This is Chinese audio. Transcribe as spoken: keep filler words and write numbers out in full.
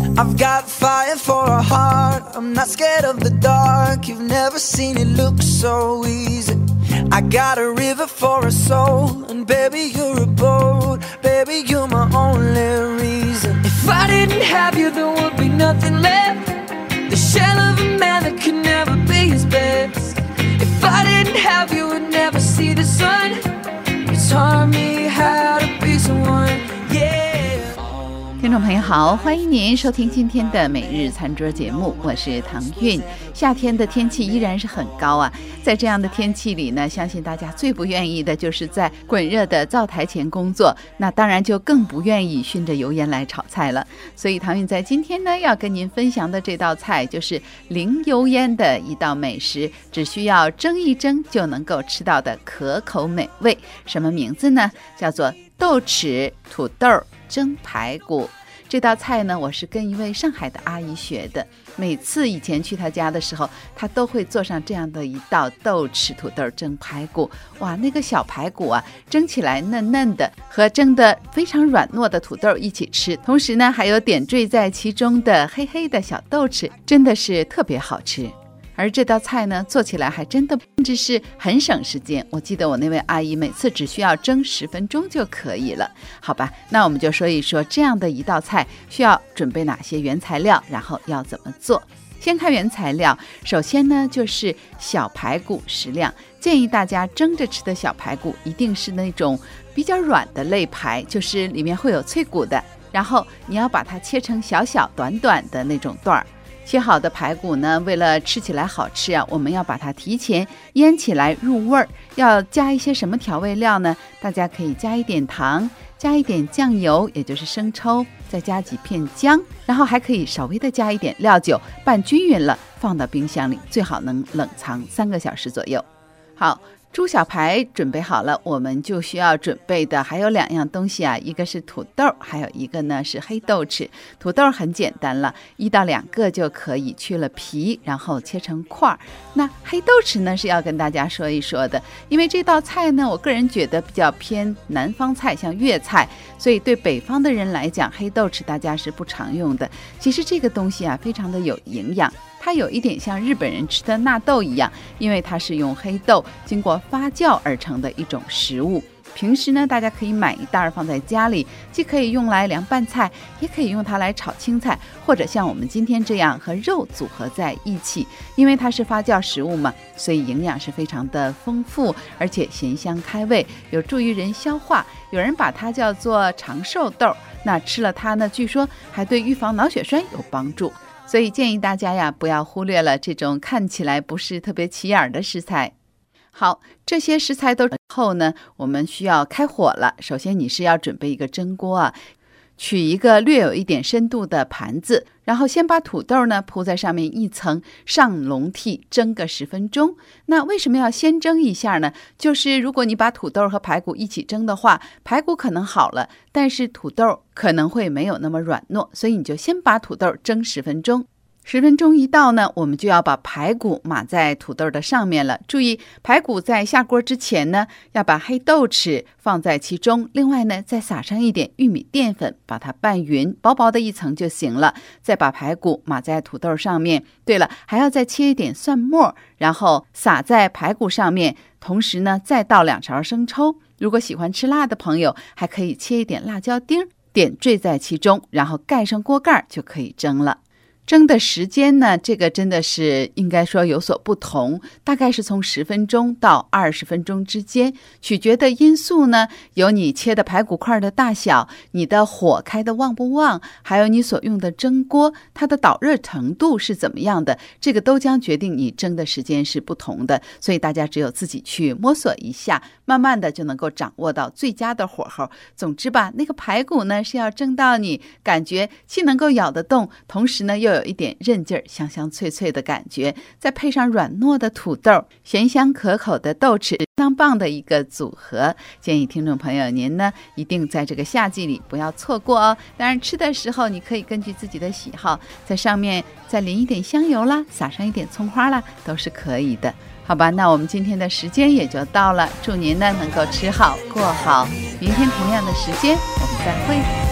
I've got fire for a heart, I'm not scared of the dark. You've never seen it look so easy. I got a river for a soul, and baby you're a boat. Baby you're my only reason. If I didn't have you there would be nothing left. The shell of a man that could never be his best. If I didn't have you would never see the sun. You taught me how to be someone, yeah. 听众朋友好，欢迎您收听今天的每日餐桌节目，我是唐韵。夏天的天气依然是很高啊，在这样的天气里呢，相信大家最不愿意的就是在滚热的灶台前工作，那当然就更不愿意熏着油烟来炒菜了。所以唐韵在今天呢要跟您分享的这道菜就是零油烟的一道美食，只需要蒸一蒸就能够吃到的可口美味。什么名字呢？叫做豆豉土豆蒸排骨。这道菜呢，我是跟一位上海的阿姨学的。每次以前去她家的时候，她都会做上这样的一道豆豉土豆蒸排骨。哇，那个小排骨啊，蒸起来嫩嫩的，和蒸的非常软糯的土豆一起吃，同时呢，还有点缀在其中的黑黑的小豆豉，真的是特别好吃。而这道菜呢，做起来还真的甚至是很省时间。我记得我那位阿姨每次只需要蒸十分钟就可以了。好吧，那我们就说一说这样的一道菜需要准备哪些原材料，然后要怎么做。先看原材料，首先呢就是小排骨十两，建议大家蒸着吃的小排骨一定是那种比较软的肋排，就是里面会有脆骨的，然后你要把它切成小小短短的那种段儿。切好的排骨呢，为了吃起来好吃啊，我们要把它提前腌起来入味儿。要加一些什么调味料呢？大家可以加一点糖，加一点酱油，也就是生抽，再加几片姜，然后还可以稍微的加一点料酒，拌均匀了，放到冰箱里，最好能冷藏三个小时左右。好，猪小排准备好了，我们就需要准备的还有两样东西啊，一个是土豆，还有一个呢是黑豆豉。土豆很简单了，一到两个就可以，去了皮，然后切成块。那黑豆豉呢是要跟大家说一说的，因为这道菜呢，我个人觉得比较偏南方菜，像粤菜，所以对北方的人来讲，黑豆豉大家是不常用的。其实这个东西啊，非常的有营养。它有一点像日本人吃的纳豆一样，因为它是用黑豆经过发酵而成的一种食物。平时呢，大家可以买一袋放在家里，既可以用来凉拌菜，也可以用它来炒青菜，或者像我们今天这样和肉组合在一起。因为它是发酵食物嘛，所以营养是非常的丰富，而且咸香开胃，有助于人消化。有人把它叫做长寿豆，那吃了它呢，据说还对预防脑血栓有帮助。所以建议大家呀，不要忽略了这种看起来不是特别起眼的食材。好，这些食材都后呢，我们需要开火了。首先你是要准备一个蒸锅啊，取一个略有一点深度的盘子，然后先把土豆呢铺在上面一层，上笼屉蒸个十分钟。那为什么要先蒸一下呢？就是如果你把土豆和排骨一起蒸的话，排骨可能好了，但是土豆可能会没有那么软糯，所以你就先把土豆蒸十分钟。十分钟一到呢，我们就要把排骨码在土豆的上面了。注意，排骨在下锅之前呢，要把黑豆豉放在其中，另外呢，再撒上一点玉米淀粉，把它拌匀，薄薄的一层就行了。再把排骨码在土豆上面。对了，还要再切一点蒜末，然后撒在排骨上面，同时呢，再倒两勺生抽。如果喜欢吃辣的朋友，还可以切一点辣椒丁，点缀在其中，然后盖上锅盖就可以蒸了。蒸的时间呢，这个真的是应该说有所不同，大概是从十分钟到二十分钟之间，取决的因素呢，有你切的排骨块的大小，你的火开的旺不旺，还有你所用的蒸锅，它的导热程度是怎么样的，这个都将决定你蒸的时间是不同的，所以大家只有自己去摸索一下，慢慢的就能够掌握到最佳的火候。总之吧，那个排骨呢是要蒸到你感觉既能够咬得动，同时呢又有一点韧劲儿，香香脆脆的感觉，再配上软糯的土豆，咸香可口的豆豉，相当棒的一个组合。建议听众朋友您呢一定在这个夏季里不要错过哦。当然吃的时候你可以根据自己的喜好，在上面再淋一点香油啦，撒上一点葱花啦，都是可以的。好吧，那我们今天的时间也就到了，祝您呢能够吃好过好，明天同样的时间我们再会。